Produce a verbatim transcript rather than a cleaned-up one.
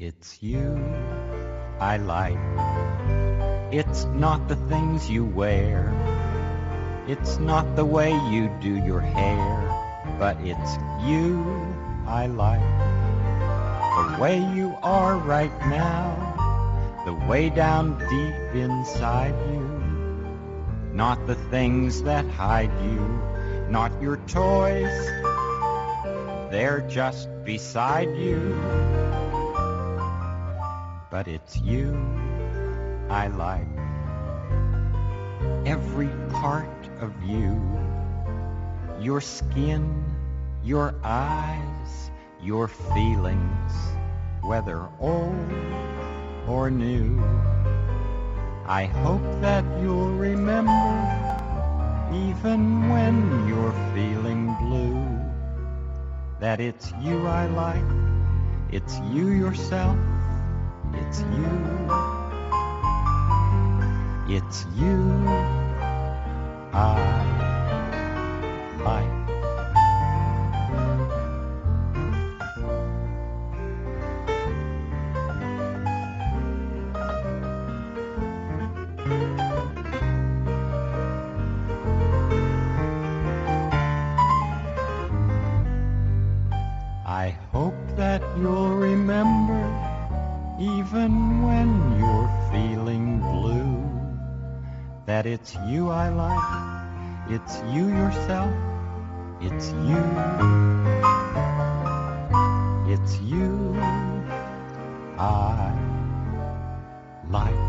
It's you I like. It's not the things you wear. It's not the way you do your hair. But it's you I like. The way you are right now. The way down deep inside you. Not the things that hide you. Not your toys. They're just beside you. But it's you I like. Every part of you. Your skin, your eyes, your feelings, whether old or new. I hope that you'll remember, even when you're feeling blue, that it's you I like, it's you yourself, it's you, it's you I like. I hope that you'll remember, even when you're feeling blue, that it's you I like, it's you yourself, it's you, it's you I like.